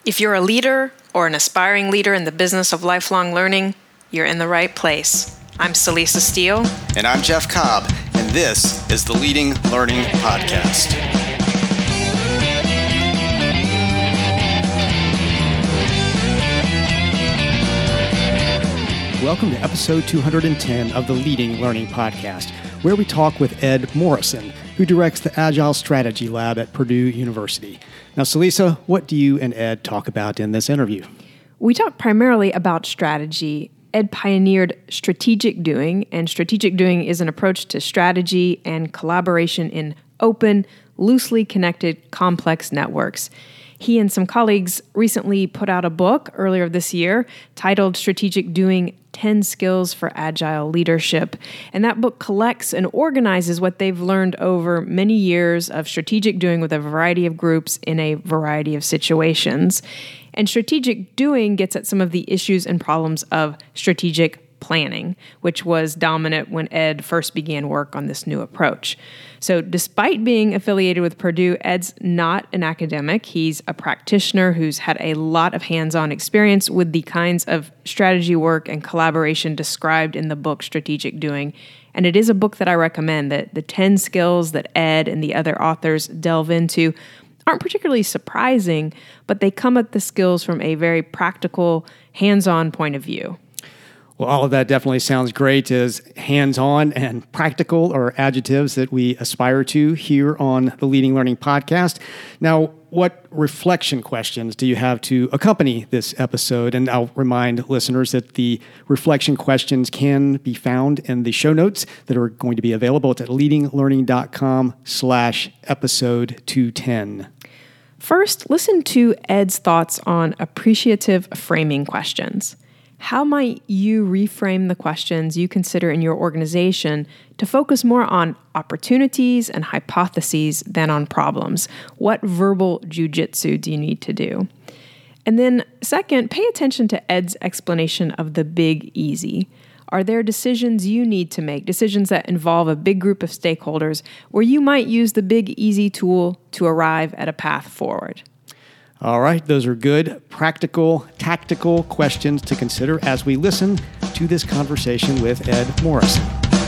If you're a leader or an aspiring leader in the business of lifelong learning, you're in the right place. I'm Celisa Steele. And I'm Jeff Cobb, and this is the Leading Learning Podcast. Welcome to episode 210 of the Leading Learning Podcast, where we talk with Ed Morrison, who directs the Agile Strategy Lab at Purdue University. Now, Celisa, what do you and Ed talk about in this interview? We talk primarily about strategy. Ed pioneered strategic doing, and strategic doing is an approach to strategy and collaboration in open, loosely connected, complex networks. He and some colleagues recently put out a book earlier this year titled Strategic Doing: 10 Skills for Agile Leadership. And that book collects and organizes what they've learned over many years of strategic doing with a variety of groups in a variety of situations. And strategic doing gets at some of the issues and problems of strategic planning, which was dominant when Ed first began work on this new approach. So despite being affiliated with Purdue, Ed's not an academic. He's a practitioner who's had a lot of hands-on experience with the kinds of strategy work and collaboration described in the book Strategic Doing. And it is a book that I recommend. That the 10 skills that Ed and the other authors delve into aren't particularly surprising, but they come at the skills from a very practical, hands-on point of view. Well, all of that definitely sounds great as hands-on and practical are adjectives that we aspire to here on the Leading Learning Podcast. Now, what reflection questions do you have to accompany this episode? And I'll remind listeners that the reflection questions can be found in the show notes that are going to be available at leadinglearning.com/episode 210. First, listen to Ed's thoughts on appreciative framing questions. How might you reframe the questions you consider in your organization to focus more on opportunities and hypotheses than on problems? What verbal jujitsu do you need to do? And then second, pay attention to Ed's explanation of the big easy. Are there decisions you need to make, decisions that involve a big group of stakeholders, where you might use the big easy tool to arrive at a path forward? All right, those are good, practical, tactical questions to consider as we listen to this conversation with Ed Morrison.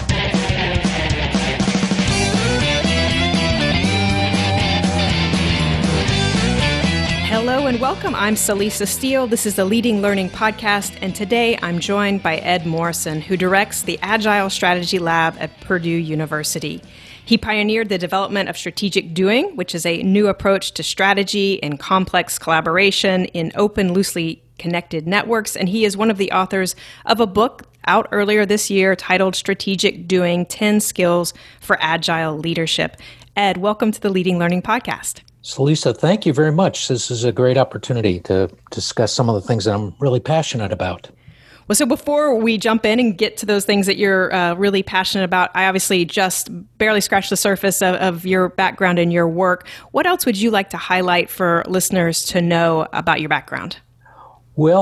Hello and welcome. I'm Celisa Steele. This is the Leading Learning Podcast, and today I'm joined by Ed Morrison, who directs the Agile Strategy Lab at Purdue University. He pioneered the development of strategic doing, which is a new approach to strategy and complex collaboration in open, loosely connected networks. And he is one of the authors of a book out earlier this year titled Strategic Doing: 10 Skills for Agile Leadership. Ed, welcome to the Leading Learning Podcast. Celisa, thank you very much. This is a great opportunity to discuss some of the things that I'm really passionate about. Well, so before we jump in and get to those things that you're really passionate about, I obviously just barely scratched the surface of your background and your work. What else would you like to highlight for listeners to know about your background? Well,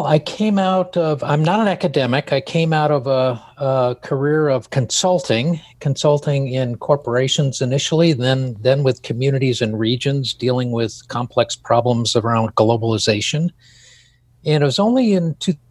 I'm not an academic. I came out of a career of consulting in corporations initially, then with communities and regions dealing with complex problems around globalization. And it was only in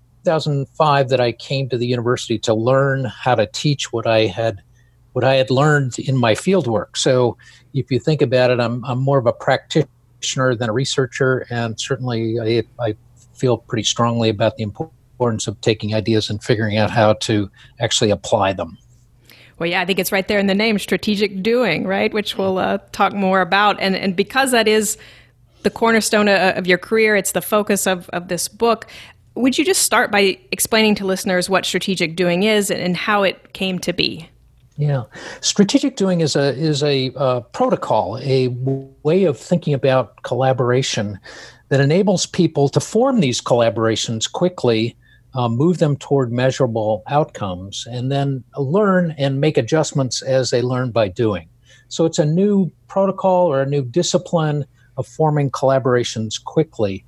2005 that I came to the university to learn how to teach what I had learned in my field work. So if you think about it, I'm more of a practitioner than a researcher, and certainly I feel pretty strongly about the importance of taking ideas and figuring out how to actually apply them. Well, yeah, I think it's right there in the name, strategic doing, right? Which we'll talk more about. And because that is the cornerstone of your career, it's the focus of this book. Would you just start by explaining to listeners what strategic doing is and how it came to be? Yeah, strategic doing is a protocol, a way of thinking about collaboration that enables people to form these collaborations quickly, move them toward measurable outcomes, and then learn and make adjustments as they learn by doing. So it's a new protocol or a new discipline of forming collaborations quickly.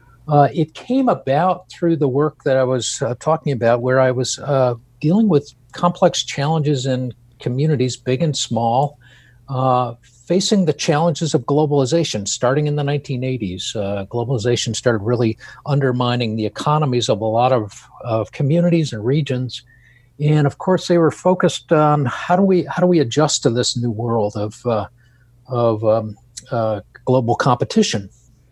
It came about through the work that I was talking about, where I was dealing with complex challenges in communities, big and small, facing the challenges of globalization. Starting in the 1980s, globalization started really undermining the economies of a lot of communities and regions. And of course, they were focused on how do we adjust to this new world of global competition.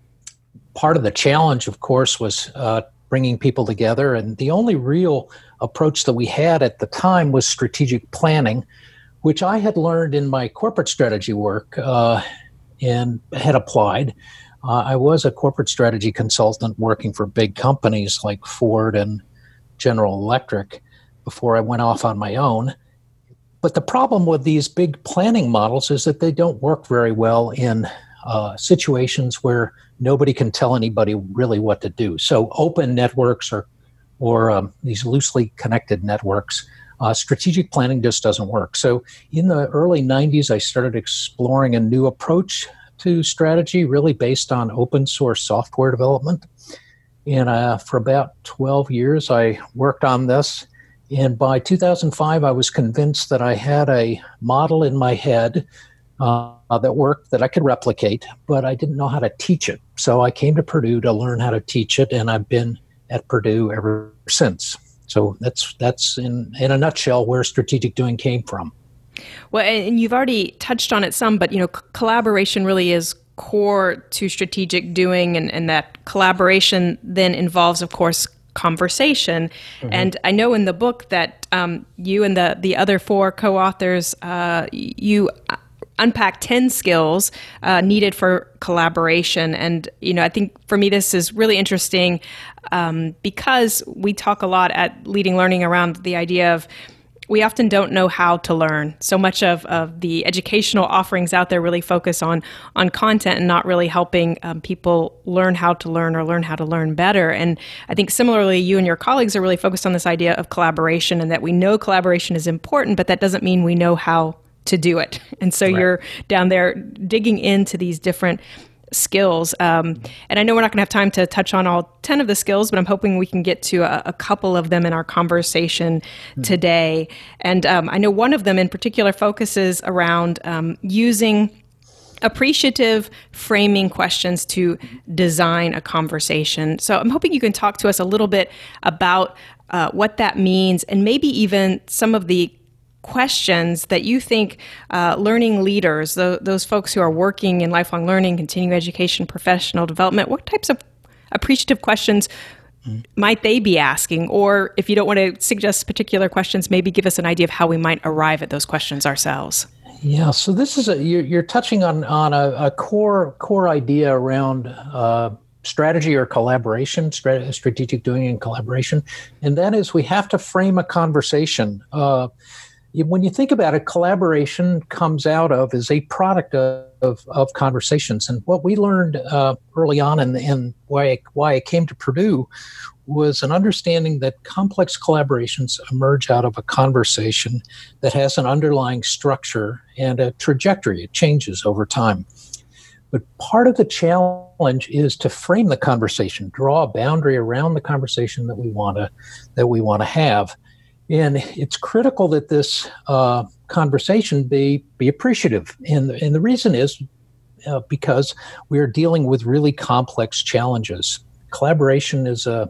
Part of the challenge, of course, was bringing people together. And the only real approach that we had at the time was strategic planning, which I had learned in my corporate strategy work and had applied. I was a corporate strategy consultant working for big companies like Ford and General Electric before I went off on my own. But the problem with these big planning models is that they don't work very well in situations where nobody can tell anybody really what to do. So open networks or these loosely connected networks, strategic planning just doesn't work. So in the early 90s, I started exploring a new approach to strategy, really based on open source software development. And for about 12 years, I worked on this. And by 2005, I was convinced that I had a model in my head that worked, that I could replicate, but I didn't know how to teach it. So I came to Purdue to learn how to teach it, and I've been at Purdue ever since. So that's in a nutshell where strategic doing came from. Well, and you've already touched on it some, but collaboration really is core to strategic doing, and that collaboration then involves, of course, conversation. Mm-hmm. And I know in the book that you and the other 4 co-authors, you unpack 10 skills needed for collaboration. And, I think for me, this is really interesting because we talk a lot at Leading Learning around the idea of we often don't know how to learn. So much of the educational offerings out there really focus on content and not really helping people learn how to learn or learn how to learn better. And I think similarly, you and your colleagues are really focused on this idea of collaboration, and that we know collaboration is important, but that doesn't mean we know how to do it. And so You're down there digging into these different skills. And I know we're not going to have time to touch on all 10 of the skills, but I'm hoping we can get to a couple of them in our conversation today. And I know one of them in particular focuses around using appreciative framing questions to design a conversation. So I'm hoping you can talk to us a little bit about what that means, and maybe even some of the questions that you think learning leaders, those folks who are working in lifelong learning, continuing education, professional development, what types of appreciative questions might they be asking? Or if you don't want to suggest particular questions, maybe give us an idea of how we might arrive at those questions ourselves. Yeah, so this is you're touching on a core idea around strategy or collaboration, strategic doing and collaboration, and that is we have to frame a conversation. When you think about it, collaboration comes out of, is a product of conversations. And what we learned early on and why I came to Purdue was an understanding that complex collaborations emerge out of a conversation that has an underlying structure and a trajectory. It changes over time. But part of the challenge is to frame the conversation, draw a boundary around the conversation that we want to have. And it's critical that this conversation be appreciative. And the reason is because we are dealing with really complex challenges. Collaboration is a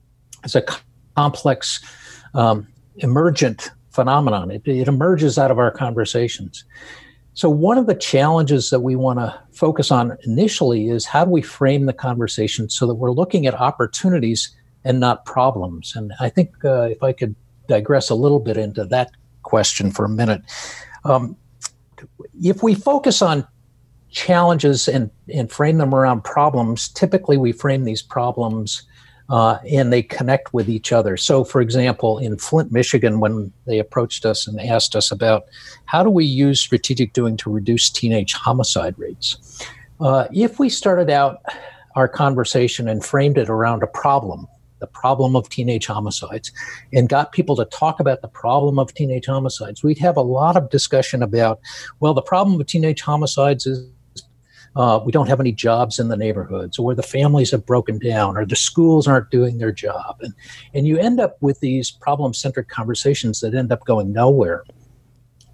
complex, emergent phenomenon. It emerges out of our conversations. So one of the challenges that we want to focus on initially is how do we frame the conversation so that we're looking at opportunities and not problems. And I think if I could digress a little bit into that question for a minute. If we focus on challenges and frame them around problems, typically we frame these problems and they connect with each other. So, for example, in Flint, Michigan, when they approached us and asked us about how do we use strategic doing to reduce teenage homicide rates, if we started out our conversation and framed it around a problem, the problem of teenage homicides, and got people to talk about the problem of teenage homicides, we'd have a lot of discussion about, well, the problem of teenage homicides is we don't have any jobs in the neighborhoods, or the families have broken down, or the schools aren't doing their job. And you end up with these problem-centric conversations that end up going nowhere.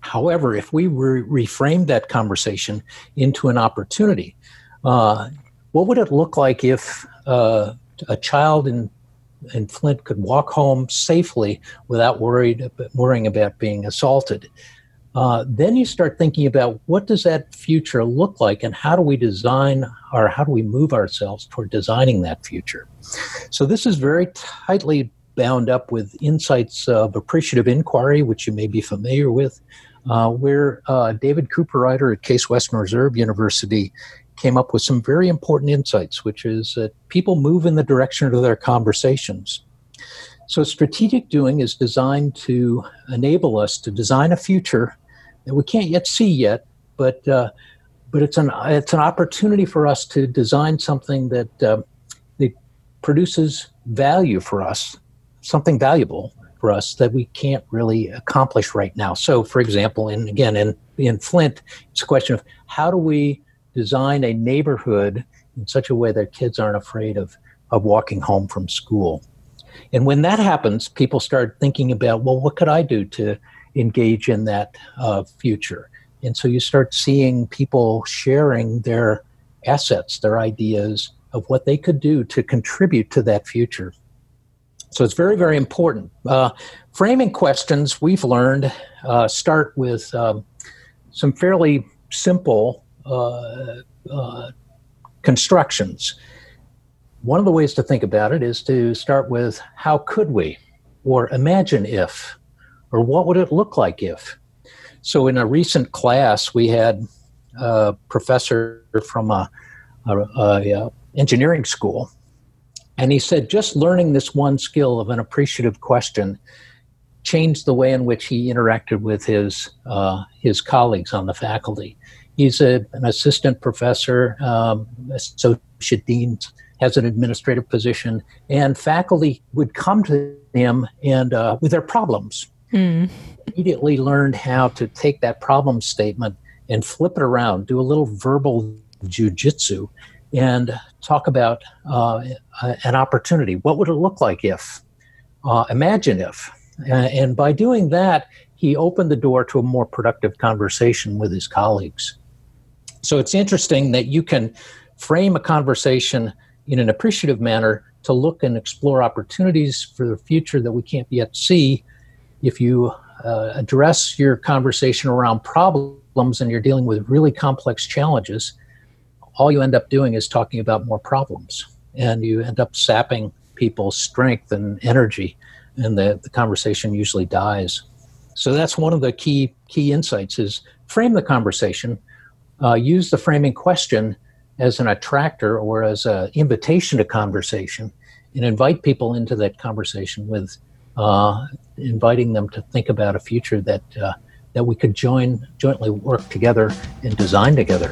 However, if we reframe that conversation into an opportunity, what would it look like if a child in Flint could walk home safely without worrying about being assaulted? Then you start thinking about what does that future look like, and how do we design, or how do we move ourselves toward designing that future? So this is very tightly bound up with insights of appreciative inquiry, which you may be familiar with, where David Cooperrider at Case Western Reserve University came up with some very important insights, which is that people move in the direction of their conversations. So strategic doing is designed to enable us to design a future that we can't yet see yet, but it's an opportunity for us to design something that produces value for us, something valuable for us that we can't really accomplish right now. So, for example, in Flint, it's a question of how do we design a neighborhood in such a way that kids aren't afraid of walking home from school. And when that happens, people start thinking about, well, what could I do to engage in that future? And so you start seeing people sharing their assets, their ideas of what they could do to contribute to that future. So it's very, very important. Framing questions, we've learned, start with some fairly simple constructions. One of the ways to think about it is to start with how could we, or imagine if, or what would it look like if. So in a recent class, we had a professor from a engineering school, and he said just learning this one skill of an appreciative question changed the way in which he interacted with his colleagues on the faculty. He's an assistant professor, associate dean, has an administrative position, and faculty would come to him and with their problems. Immediately learned how to take that problem statement and flip it around, do a little verbal jujitsu, and talk about an opportunity. What would it look like if? Imagine if. And by doing that, he opened the door to a more productive conversation with his colleagues. So it's interesting that you can frame a conversation in an appreciative manner to look and explore opportunities for the future that we can't yet see. If you address your conversation around problems and you're dealing with really complex challenges, all you end up doing is talking about more problems, and you end up sapping people's strength and energy, and the conversation usually dies. So that's one of the key insights is frame the conversation, use the framing question as an attractor or as an invitation to conversation, and invite people into that conversation with inviting them to think about a future that we could jointly work together and design together.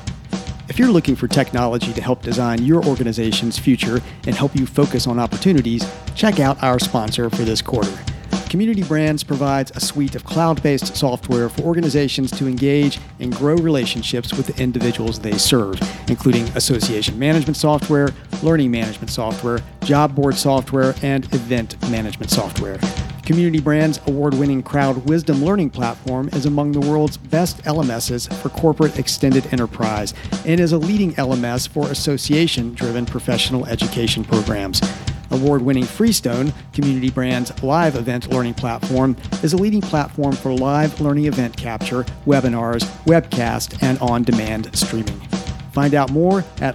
If you're looking for technology to help design your organization's future and help you focus on opportunities, check out our sponsor for this quarter. Community Brands provides a suite of cloud-based software for organizations to engage and grow relationships with the individuals they serve, including association management software, learning management software, job board software, and event management software. Community Brands' award-winning Crowd Wisdom learning platform is among the world's best LMSs for corporate extended enterprise and is a leading LMS for association-driven professional education programs. Award-winning Freestone, Community Brands' live event learning platform, is a leading platform for live learning event capture, webinars, webcast, and on-demand streaming. Find out more at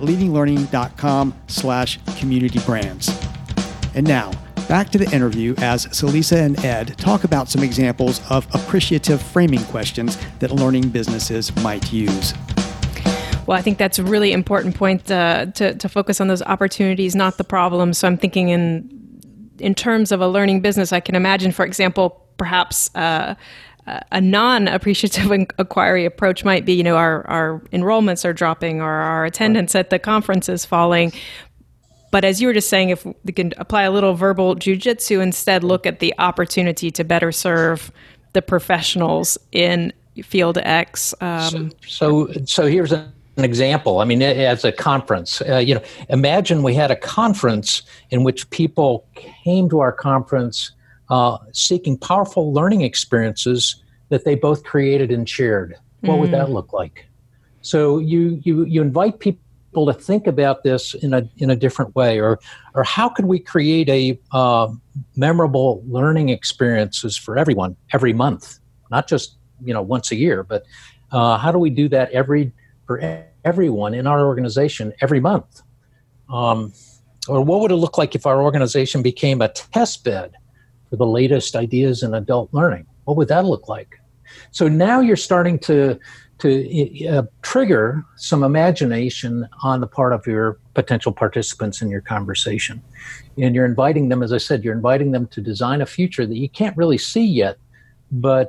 leadinglearning.com/communitybrands. And now, back to the interview as Celisa and Ed talk about some examples of appreciative framing questions that learning businesses might use. Well, I think that's a really important point to focus on those opportunities, not the problems. So I'm thinking in terms of a learning business, I can imagine, for example, perhaps a non-appreciative inquiry approach might be, our enrollments are dropping or our attendance at the conference is falling. But as you were just saying, if we can apply a little verbal jujitsu, instead look at the opportunity to better serve the professionals in field X. So here's an example. I mean, as a conference, imagine we had a conference in which people came to our conference seeking powerful learning experiences that they both created and shared? What would that look like? So you invite people to think about this in a different way, or how could we create a memorable learning experiences for everyone every month, not just once a year, but how do we do that for everyone in our organization every month? Or what would it look like if our organization became a test bed for the latest ideas in adult learning? What would that look like? So now you're starting to trigger some imagination on the part of your potential participants in your conversation. And you're inviting them, as I said, you're inviting them to design a future that you can't really see yet, but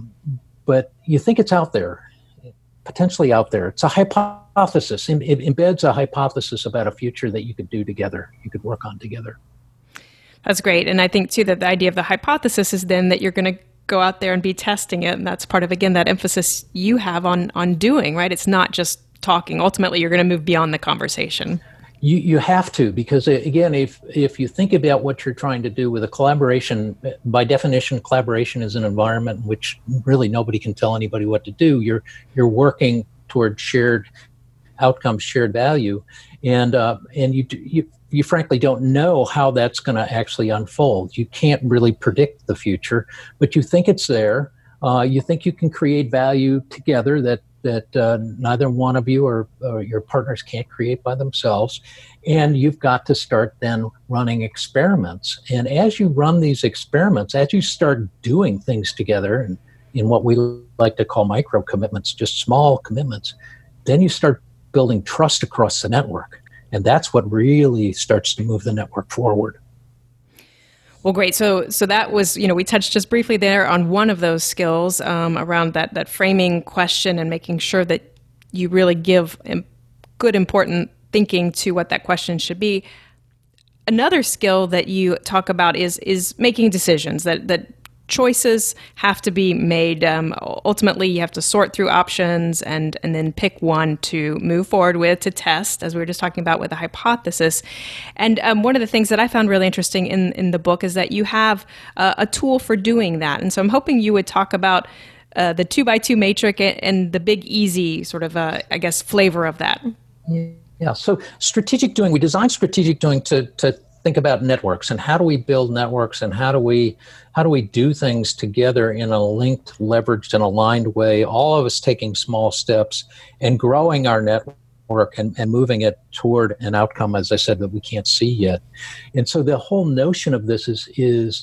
you think it's out there, potentially out there. It's a hypothesis. It embeds a hypothesis about a future that you could do together, you could work on together. That's great. And I think, too, that the idea of the hypothesis is then that you're going to go out there and be testing it. And that's part of, again, that emphasis you have on doing, right? It's not just talking. Ultimately, you're going to move beyond the conversation. You have to, because again, if you think about what you're trying to do with a collaboration, by definition, collaboration is an environment in which really nobody can tell anybody what to do. You're working toward shared outcomes, shared value, and you frankly don't know how that's going to actually unfold. You can't really predict the future, but you think it's there. You think you can create value together that neither one of you or your partners can't create by themselves. And you've got to start then running experiments. And as you run these experiments, as you start doing things together, and in what we like to call micro commitments, just small commitments, then you start building trust across the network. And that's what really starts to move the network forward. Well, great. So that was, we touched just briefly there on one of those skills around that framing question and making sure that you really give good, important thinking to what that question should be. Another skill that you talk about is making decisions, that choices have to be made. Ultimately, you have to sort through options and then pick one to move forward with, to test, as we were just talking about with the hypothesis. And one of the things that I found really interesting in the book is that you have a tool for doing that. And so I'm hoping you would talk about the 2x2 matrix and the big easy sort of, flavor of that. Yeah. So strategic doing, we designed strategic doing to think about networks and how do we build networks and how do we do things together in a linked, leveraged, and aligned way, all of us taking small steps and growing our network and moving it toward an outcome, as I said, that we can't see yet. And so the whole notion of this is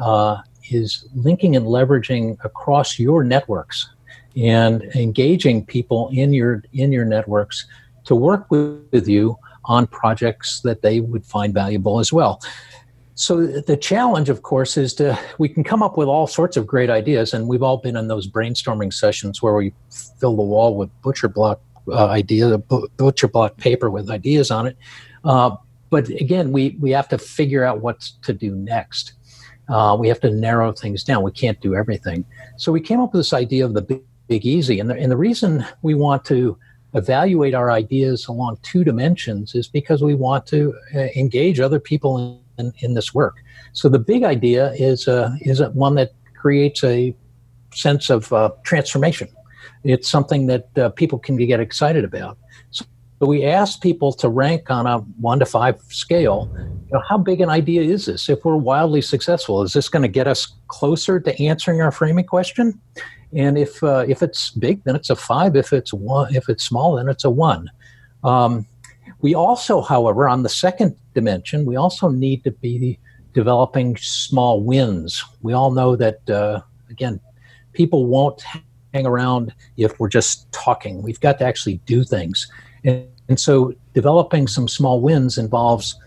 linking and leveraging across your networks and engaging people in your networks to work with you on projects that they would find valuable as well. So the challenge, of course, is we can come up with all sorts of great ideas, and we've all been in those brainstorming sessions where we fill the wall with butcher block paper with ideas on it. But again, we have to figure out what to do next. We have to narrow things down. We can't do everything. So we came up with this idea of the big easy, and the reason we want to evaluate our ideas along two dimensions is because we want to engage other people in this work. So the big idea is one that creates a sense of transformation. It's something that people can get excited about. So we ask people to rank on a 1 to 5 scale. How big an idea is this? If we're wildly successful, is this going to get us closer to answering our framing question? And if it's big, then it's a 5. If it's small, then it's a 1. We also, however, on the second dimension, we also need to be developing small wins. We all know that, again, people won't hang around if we're just talking. We've got to actually do things. And so developing some small wins involves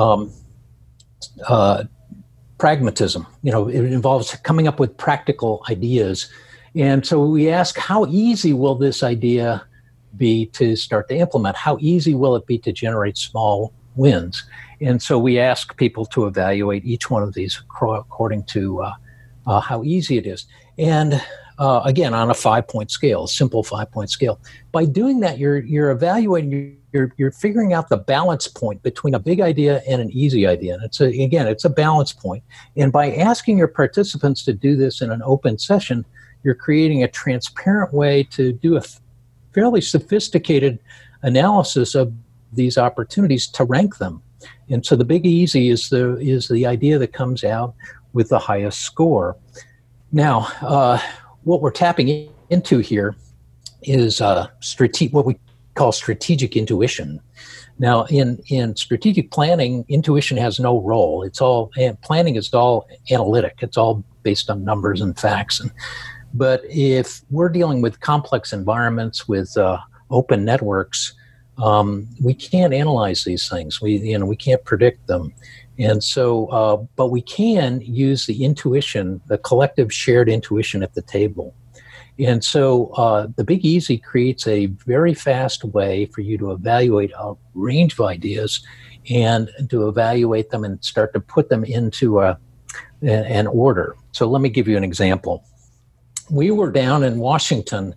pragmatism. It involves coming up with practical ideas. And so we ask, how easy will this idea be to start to implement? How easy will it be to generate small wins? And so we ask people to evaluate each one of these according to how easy it is. And again, on a 5-point scale, a simple 5-point scale. By doing that, you're evaluating, you're figuring out the balance point between a big idea and an easy idea. And it's a balance point. And by asking your participants to do this in an open session, you're creating a transparent way to do a fairly sophisticated analysis of these opportunities to rank them. And so the Big Easy is the idea that comes out with the highest score. Now, what we're tapping into here is what we call strategic intuition. Now, in strategic planning, intuition has no role. Planning is all analytic. It's all based on numbers and facts. But if we're dealing with complex environments with open networks, we can't analyze these things. We can't predict them. And so, but we can use the intuition, the collective shared intuition at the table. And so the Big Easy creates a very fast way for you to evaluate a range of ideas and to evaluate them and start to put them into an order. So let me give you an example. We were down in Washington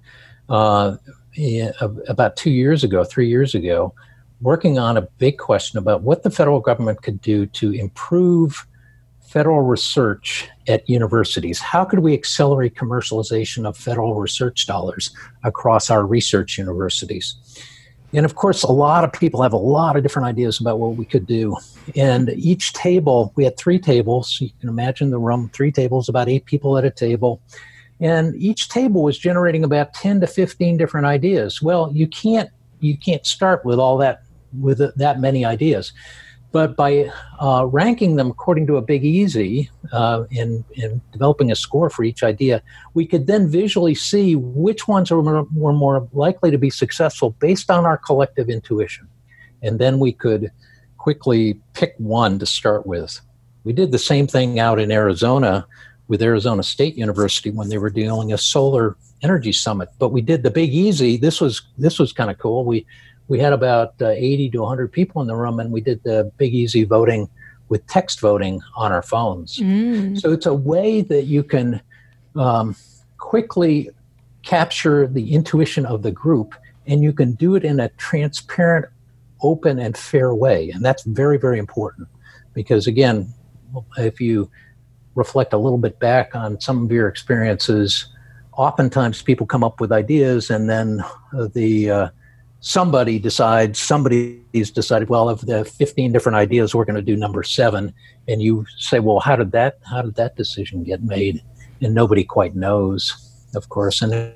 about 3 years ago, working on a big question about what the federal government could do to improve federal research at universities. How could we accelerate commercialization of federal research dollars across our research universities? And of course, a lot of people have a lot of different ideas about what we could do. And each table, we had 3 tables. You can imagine the room, 3 tables, about 8 people at a table. And each table was generating about 10 to 15 different ideas. Well, you can't start with that many ideas. But by ranking them according to a Big Easy and developing a score for each idea, we could then visually see which ones were more likely to be successful based on our collective intuition. And then we could quickly pick one to start with. We did the same thing out in Arizona with Arizona State University when they were doing a solar energy summit. But we did the Big Easy. This was kind of cool. We had about 80 to 100 people in the room, and we did the Big Easy voting with text voting on our phones. So it's a way that you can quickly capture the intuition of the group, and you can do it in a transparent, open, and fair way. And that's very, very important because, again, if you reflect a little bit back on some of your experiences, oftentimes people come up with ideas and then somebody's decided, well, of the 15 different ideas, we're going to do number 7. And you say, well, how did that decision get made? And nobody quite knows, of course. And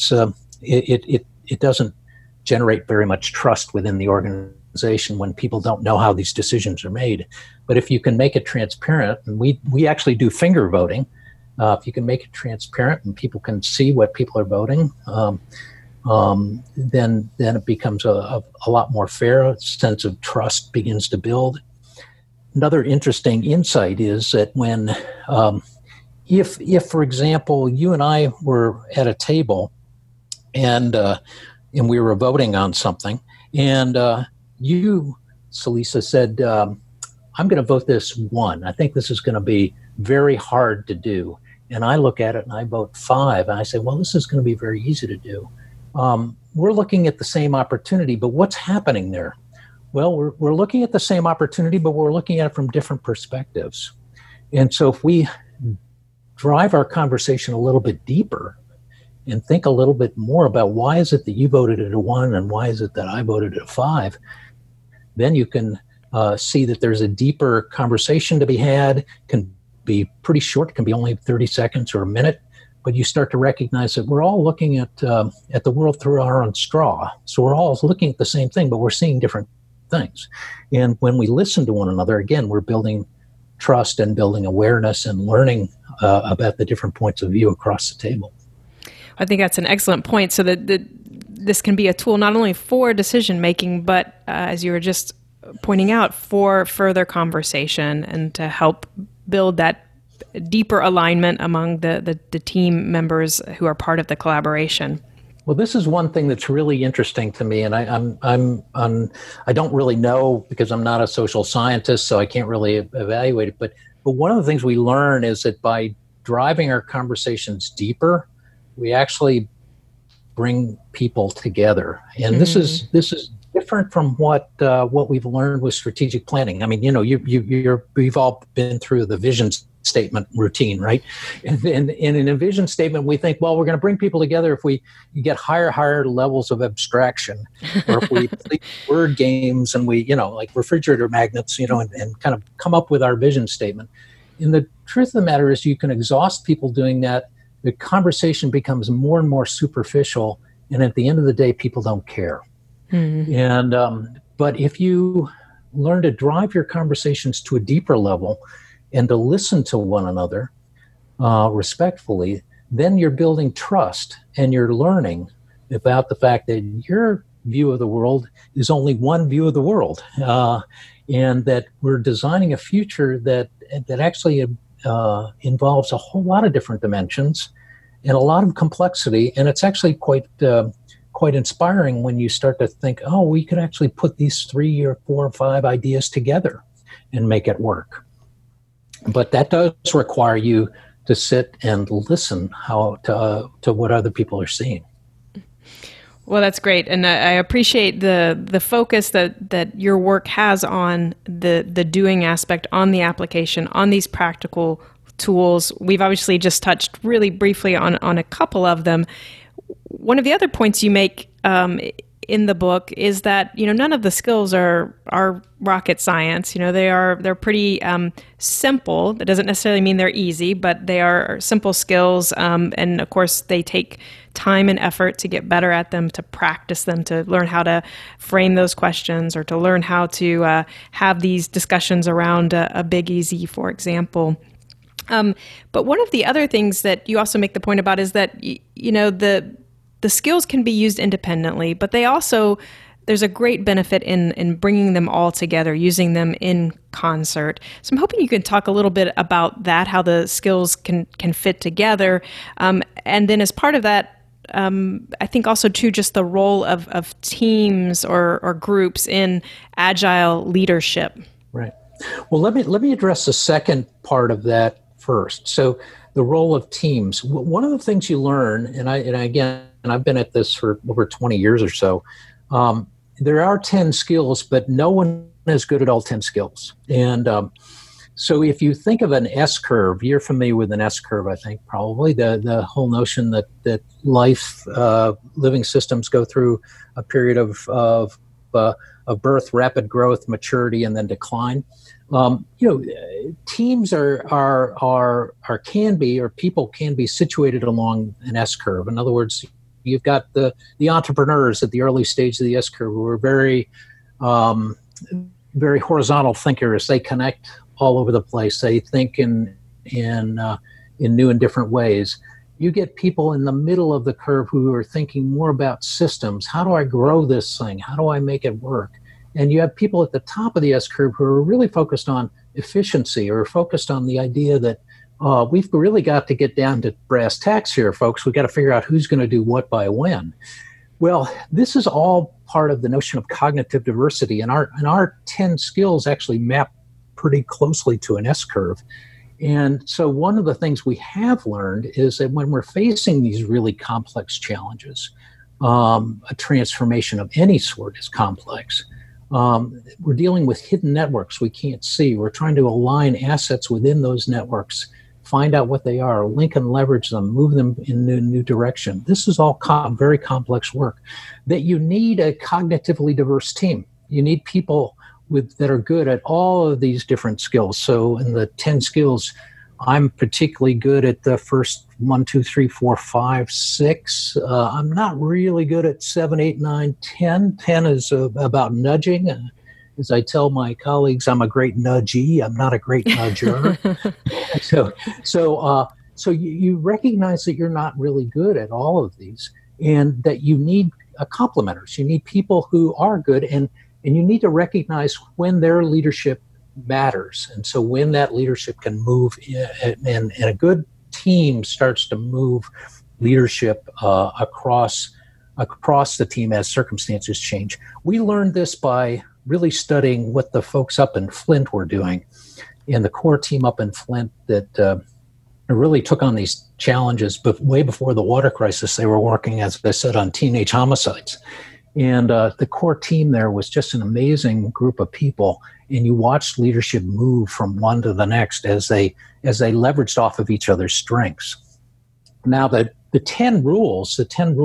it doesn't generate very much trust within the organization when people don't know how these decisions are made. But if you can make it transparent, and we actually do finger voting, if you can make it transparent and people can see what people are voting, then it becomes a lot more fair. A sense of trust begins to build. Another interesting insight is that when, if for example, you and I were at a table and we were voting on something, and you, Celisa, said, I'm going to vote this 1. I think this is going to be very hard to do. And I look at it and I vote 5. And I say, well, this is going to be very easy to do. We're looking at the same opportunity, but what's happening there? Well, we're looking at the same opportunity, but we're looking at it from different perspectives. And so if we drive our conversation a little bit deeper and think a little bit more about why is it that you voted at a 1 and why is it that I voted at a 5, then you can see that there's a deeper conversation to be had. Can be pretty short, can be only 30 seconds or a minute, but you start to recognize that we're all looking at the world through our own straw. So we're all looking at the same thing, but we're seeing different things. And when we listen to one another, again, we're building trust and building awareness and learning about the different points of view across the table. I think that's an excellent point. So that this can be a tool not only for decision making, but as you were just pointing out, for further conversation and to help build that deeper alignment among the team members who are part of the collaboration. Well, this is one thing that's really interesting to me, and I don't really know because I'm not a social scientist, so I can't really evaluate it. But one of the things we learn is that by driving our conversations deeper, we actually bring people together, and this is different from what we've learned with strategic planning. I mean, we've all been through the vision statement routine, right? And in a vision statement, we think, well, we're going to bring people together if we get higher levels of abstraction, or if we play word games and we, like refrigerator magnets, and kind of come up with our vision statement. And the truth of the matter is you can exhaust people doing that. The conversation becomes more and more superficial. And at the end of the day, people don't care. Mm-hmm. And but if you learn to drive your conversations to a deeper level and to listen to one another respectfully, then you're building trust and you're learning about the fact that your view of the world is only one view of the world, and that we're designing a future that actually involves a whole lot of different dimensions and a lot of complexity. And it's actually quite inspiring when you start to think, oh, we could actually put these 3 or 4 or 5 ideas together and make it work. But that does require you to sit and listen to what other people are seeing. Well, that's great. And I appreciate the focus that your work has on the doing aspect, on the application, on these practical tools. We've obviously just touched really briefly on a couple of them. One of the other points you make in the book is that none of the skills are rocket science. They're pretty simple. That doesn't necessarily mean they're easy, but they are simple skills. And of course, they take time and effort to get better at them, to practice them, to learn how to frame those questions, or to learn how to have these discussions around a Big Easy, for example. But one of the other things that you also make the point about is that the skills can be used independently, but there's a great benefit in bringing them all together, using them in concert. So I'm hoping you can talk a little bit about that, how the skills can fit together. And then as part of that, I think also too, just the role of teams or groups in agile leadership. Right. Well, let me address the second part of that first. So the role of teams. One of the things you learn, and I've been at this for over 20 years or so, there are 10 skills, but no one is good at all 10 skills. And so if you think of an S-curve, you're familiar with an S-curve, I think, probably, the whole notion that life, living systems go through a period of birth, rapid growth, maturity, and then decline. Teams people can be situated along an S-curve. In other words, you've got the entrepreneurs at the early stage of the S-curve who are very, very horizontal thinkers. They connect all over the place. They think in new and different ways. You get people in the middle of the curve who are thinking more about systems. How do I grow this thing? How do I make it work? And you have people at the top of the S-curve who are really focused on efficiency, or focused on the idea that we've really got to get down to brass tacks here, folks. We've got to figure out who's going to do what by when. Well, this is all part of the notion of cognitive diversity, and our 10 skills actually map pretty closely to an S-curve. And so one of the things we have learned is that when we're facing these really complex challenges, a transformation of any sort is complex. We're dealing with hidden networks we can't see. We're trying to align assets within those networks, find out what they are, link and leverage them, move them in a new direction. This is all very complex work that you need a cognitively diverse team. You need people that are good at all of these different skills. So in the 10 skills, I'm particularly good at the first 1, 2, 3, 4, 5, 6. I'm not really good at 7, 8, 9, 10. 10 is about nudging. As I tell my colleagues, I'm a great nudgee. I'm not a great nudger. So you recognize that you're not really good at all of these, and that you need complementers. You need people who are good, and you need to recognize when their leadership matters. And so when that leadership can move, and a good team starts to move leadership across the team as circumstances change. We learned this by really studying what the folks up in Flint were doing, and the core team up in Flint that really took on these challenges. But way before the water crisis, they were working, as I said, on teenage homicides. And the core team there was just an amazing group of people. and you watched leadership move from one to the next as they leveraged off of each other's strengths. Now, the 10 rules,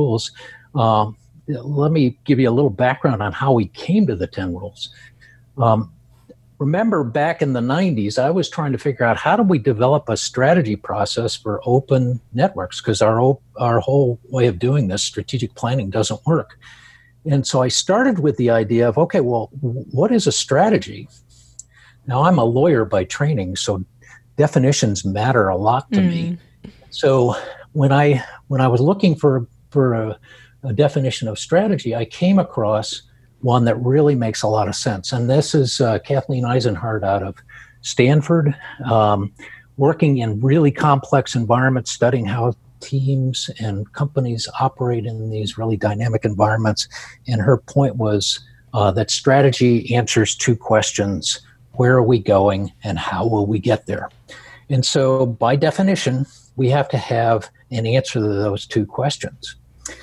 let me give you a little background on how we came to the 10 rules. Remember, back in the 90s, I was trying to figure out how do we develop a strategy process for open networks, because our whole way of doing this, strategic planning, doesn't work. And so I started with the idea of, okay, well, what is a strategy? Now, I'm a lawyer by training, so definitions matter a lot to me. So when I was looking for a definition of strategy, I came across one that really makes a lot of sense. And this is Kathleen Eisenhardt out of Stanford, working in really complex environments, studying how teams and companies operate in these really dynamic environments. And her point was that strategy answers two questions: where are we going and how will we get there? And so by definition, we have to have an answer to those two questions.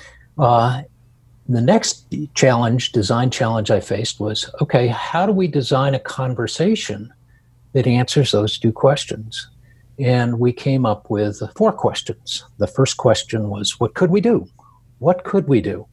The next design challenge I faced was, okay, how do we design a conversation that answers those two questions? And we came up with 4 questions. The first question was, what could we do? What could we do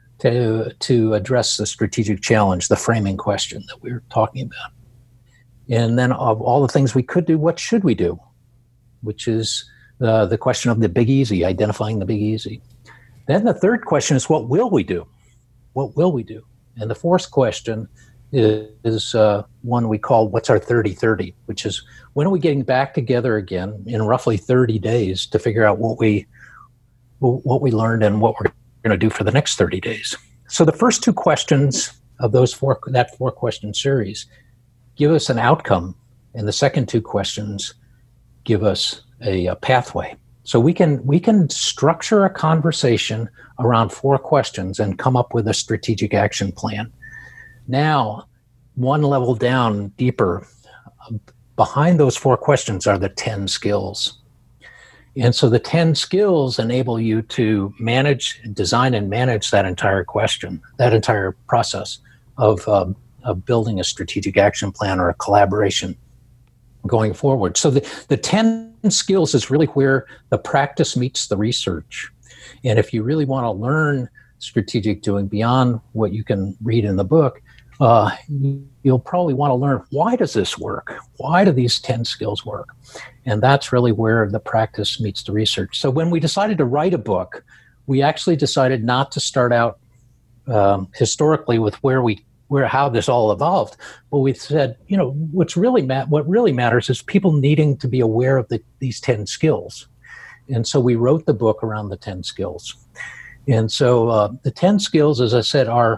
to address the strategic challenge, the framing question that we were talking about? And then of all the things we could do, what should we do? Which is the question of the big easy, identifying the big easy. Then the third question is, what will we do? What will we do? And the fourth question is one we call, what's our 30-30, which is, when are we getting back together again in roughly 30 days to figure out what we learned and what we're going to do for the next 30 days. So the first 2 questions of that 4-question series give us an outcome, and the second 2 questions give us a pathway. So we can structure a conversation around 4 questions and come up with a strategic action plan. Now, one level down, deeper, behind those 4 questions are the 10 skills. And so the 10 skills enable you to design and manage that entire question, that entire process of building a strategic action plan or a collaboration going forward. So the 10 skills is really where the practice meets the research. And if you really want to learn strategic doing beyond what you can read in the book, you'll probably want to learn, why does this work? Why do these 10 skills work? And that's really where the practice meets the research. So when we decided to write a book, we actually decided not to start out historically with how this all evolved. But we said, what really matters is people needing to be aware of these 10 skills. And so we wrote the book around the 10 skills. And so the 10 skills, as I said, are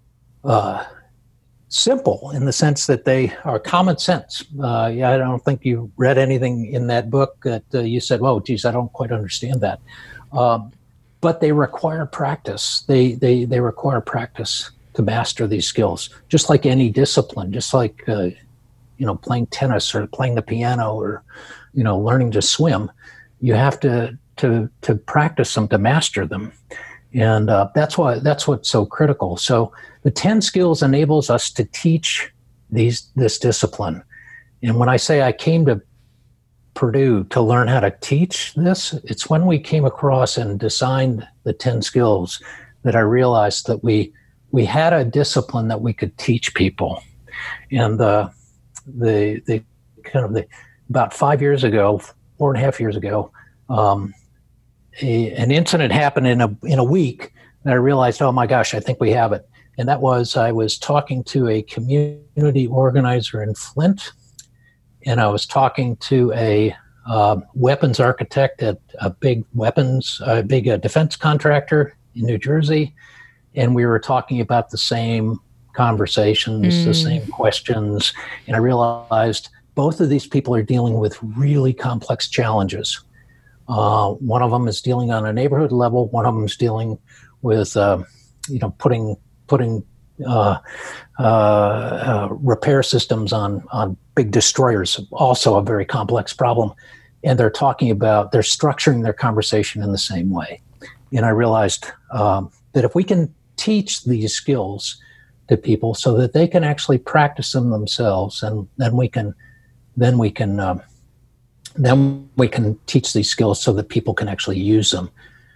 simple in the sense that they are common sense. I don't think you read anything in that book that you said, "Whoa, geez, I don't quite understand that." But they require practice. They require practice to master these skills, just like any discipline, just like playing tennis or playing the piano or learning to swim. You have to practice them to master them. And that's what's so critical. So the 10 skills enables us to teach this discipline. And when I say I came to Purdue to learn how to teach this, it's when we came across and designed the 10 skills that I realized that we had a discipline that we could teach people. And about 5 years ago, 4.5 years ago, an incident happened in a week, and I realized, oh my gosh, I think we have it. And that was, I was talking to a community organizer in Flint, and I was talking to a weapons architect at a big defense contractor in New Jersey, and we were talking about the same conversations, the same questions, and I realized both of these people are dealing with really complex challenges. One of them is dealing on a neighborhood level. One of them is dealing with, putting repair systems on big destroyers. Also a very complex problem. And they're structuring their conversation in the same way. And I realized that if we can teach these skills to people so that they can actually practice them themselves, and then we can teach these skills so that people can actually use them.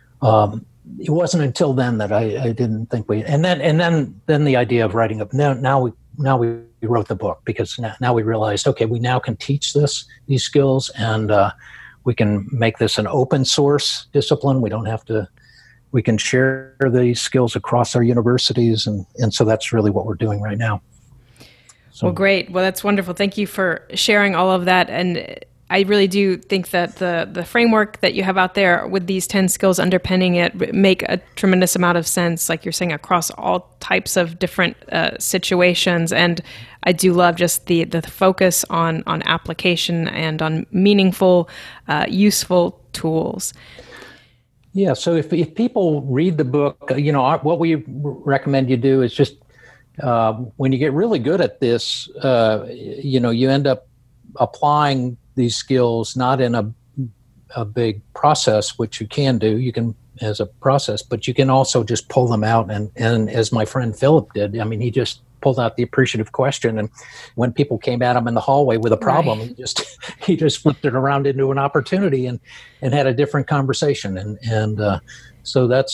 It wasn't until then that I didn't think and then the idea of writing up. Now we wrote the book, because now we realized, okay, we now can teach these skills, and we can make this an open source discipline. We can share these skills across our universities, and so that's really what we're doing right now. So. Well, great. Well, that's wonderful. Thank you for sharing all of that. And I really do think that the framework that you have out there with these 10 skills underpinning it make a tremendous amount of sense, like you're saying, across all types of different situations. And I do love just the focus on application and on meaningful, useful tools. Yeah, so if people read the book, what we recommend you do is just, when you get really good at this, you end up applying these skills not in a big process, which you can do. You can as a process, but you can also just pull them out. And as my friend Philip did, I mean, he just pulled out the appreciative question, and when people came at him in the hallway with a problem, right, he just flipped it around into an opportunity and had a different conversation. And so that's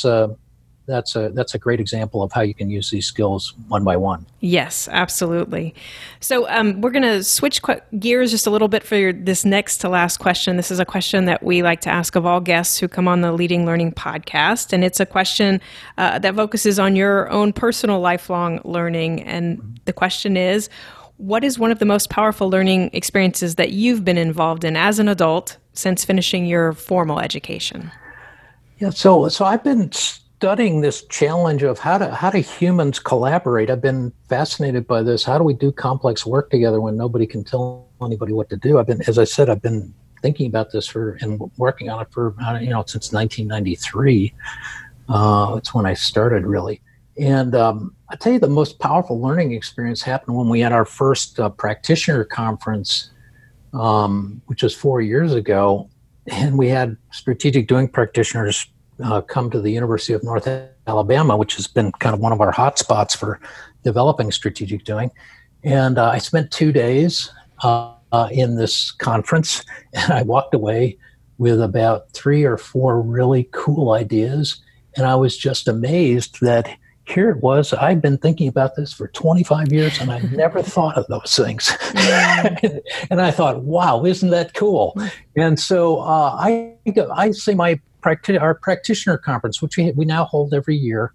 a great example of how you can use these skills one by one. Yes, absolutely. So we're going to switch gears just a little bit for this next to last question. This is a question that we like to ask of all guests who come on the Leading Learning podcast. And it's a question that focuses on your own personal lifelong learning. And the question is, what is one of the most powerful learning experiences that you've been involved in as an adult since finishing your formal education? Yeah, so I've been studying this challenge of how do humans collaborate. I've been fascinated by this. How do we do complex work together when nobody can tell anybody what to do? I've been thinking about this and working on it for since 1993. It's when I started, really. And I tell you, the most powerful learning experience happened when we had our first practitioner conference, which was 4 years ago, and we had strategic doing practitioners come to the University of North Alabama, which has been kind of one of our hot spots for developing strategic doing. And I spent 2 days in this conference, and I walked away with about 3 or 4 really cool ideas. And I was just amazed that here it was. I've been thinking about this for 25 years, and I've never thought of those things. And I thought, wow, isn't that cool? And so I say our practitioner conference, which we now hold every year,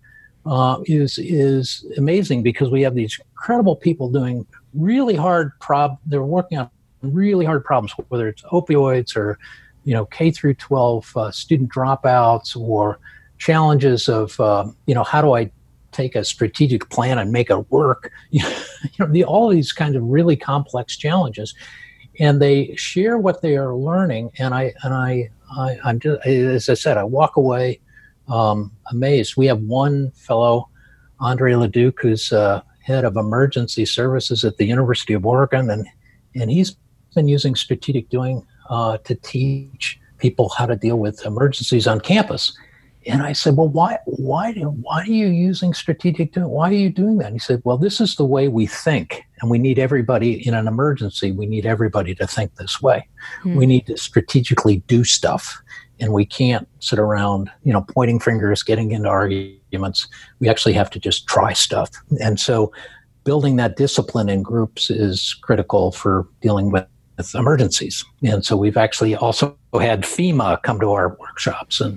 is amazing, because we have these incredible people doing really hard they're working on really hard problems, whether it's opioids or K through 12 student dropouts, or challenges of how do I take a strategic plan and make it work? All these kind of really complex challenges, and they share what they are learning. And I'm just, as I said, I walk away amazed. We have one fellow, Andre Leduc, who's head of emergency services at the University of Oregon, and he's been using strategic doing to teach people how to deal with emergencies on campus. And I said, well, why are you using strategic doing? Why are you doing that? And he said, well, this is the way we think, and we need everybody in an emergency. We need everybody to think this way. We need to strategically do stuff, and we can't sit around, pointing fingers, getting into arguments. We actually have to just try stuff. And so building that discipline in groups is critical for dealing with emergencies. And so we've actually also had FEMA come to our workshops, and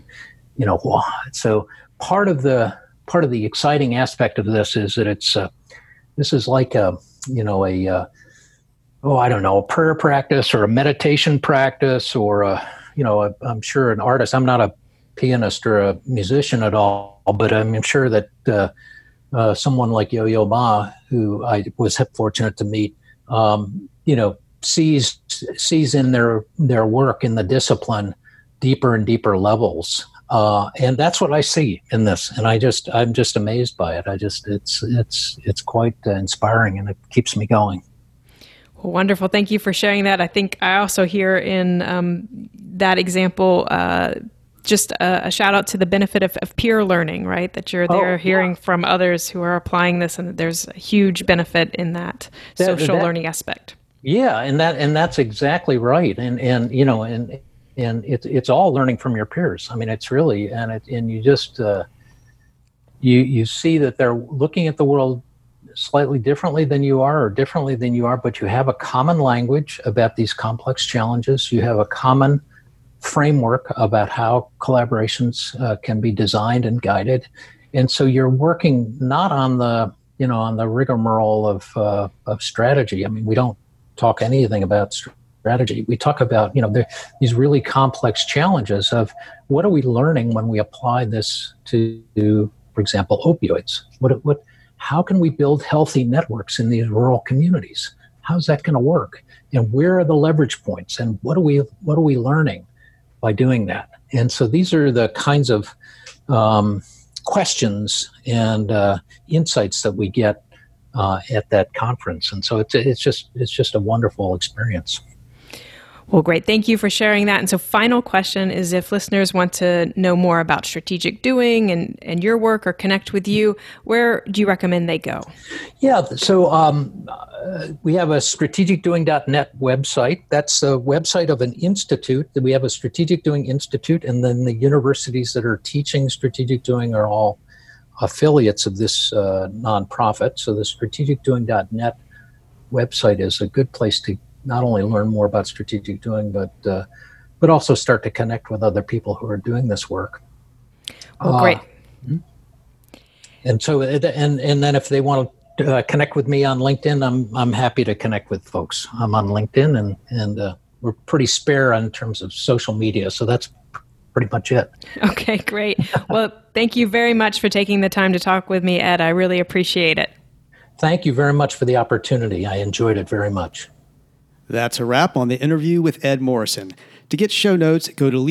so part of the exciting aspect of this is that this is like a prayer practice or a meditation practice, or I'm sure an artist. I'm not a pianist or a musician at all, but I'm sure that someone like Yo-Yo Ma, who I was fortunate to meet, sees in their work in the discipline deeper and deeper levels. And that's what I see in this, and I'm just amazed by it. It's quite inspiring, and it keeps me going. Well, wonderful. Thank you for sharing that. I think I also hear in that example just a shout out to the benefit of peer learning, right? That you're there hearing from others who are applying this, and that there's a huge benefit in that social learning aspect. Yeah, and that's exactly right. And it's all learning from your peers. I mean, it's really, and you just you see that they're looking at the world slightly differently than you are, or differently than you are, but you have a common language about these complex challenges. You have a common framework about how collaborations can be designed and guided. And so you're working not on the rigmarole of strategy. I mean, we don't talk anything about strategy. We talk about, these really complex challenges of what are we learning when we apply this to, for example, opioids? How can we build healthy networks in these rural communities? How's that going to work? And where are the leverage points? And what are we learning by doing that? And so these are the kinds of questions and insights that we get at that conference. And so it's just a wonderful experience. Well, great. Thank you for sharing that. And so final question is, if listeners want to know more about strategic doing and your work or connect with you, where do you recommend they go? Yeah, so we have a strategicdoing.net website. That's the website of an institute. We have a Strategic Doing Institute, and then the universities that are teaching strategic doing are all affiliates of this nonprofit. So the strategicdoing.net website is a good place to not only learn more about strategic doing, but also start to connect with other people who are doing this work. Well, great. And so, and then if they want to connect with me on LinkedIn, I'm happy to connect with folks. I'm on LinkedIn, and we're pretty spare in terms of social media, so that's pretty much it. Okay, great. Well, thank you very much for taking the time to talk with me, Ed. I really appreciate it. Thank you very much for the opportunity. I enjoyed it very much. That's a wrap on the interview with Ed Morrison. To get show notes, go to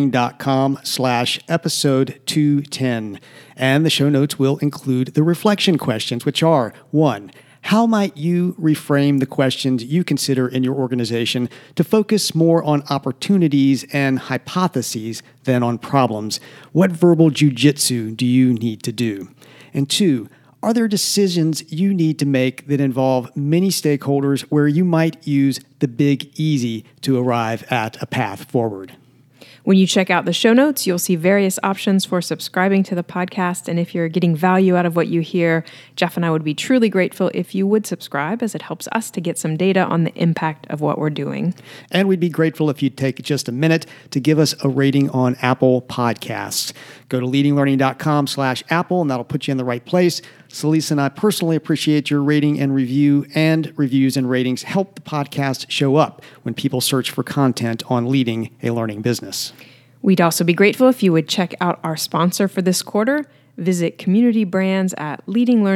leadinglearning.com/episode 210. And the show notes will include the reflection questions, which are: 1, how might you reframe the questions you consider in your organization to focus more on opportunities and hypotheses than on problems? What verbal jujitsu do you need to do? And 2, are there decisions you need to make that involve many stakeholders where you might use the big easy to arrive at a path forward? When you check out the show notes, you'll see various options for subscribing to the podcast. And if you're getting value out of what you hear, Jeff and I would be truly grateful if you would subscribe, as it helps us to get some data on the impact of what we're doing. And we'd be grateful if you'd take just a minute to give us a rating on Apple Podcasts. Go to leadinglearning.com/Apple, and that'll put you in the right place. So Lisa and I personally appreciate your rating and review, and reviews and ratings help the podcast show up when people search for content on leading a learning business. We'd also be grateful if you would check out our sponsor for this quarter. Visit Community Brands at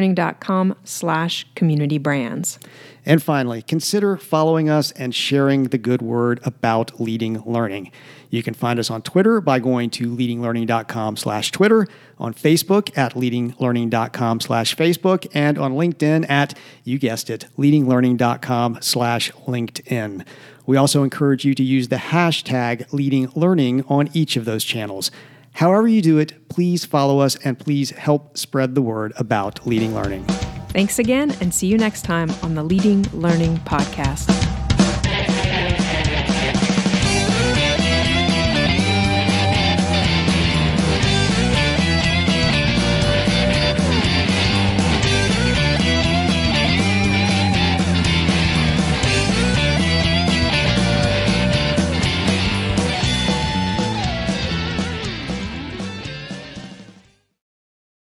leadinglearning.com/communitybrands. And finally, consider following us and sharing the good word about leading learning. You can find us on Twitter by going to leadinglearning.com/Twitter, on Facebook at leadinglearning.com/Facebook, and on LinkedIn at, you guessed it, leadinglearning.com/LinkedIn. We also encourage you to use the hashtag leadinglearning on each of those channels. However you do it, please follow us and please help spread the word about leading learning. Thanks again, and see you next time on the Leading Learning Podcast.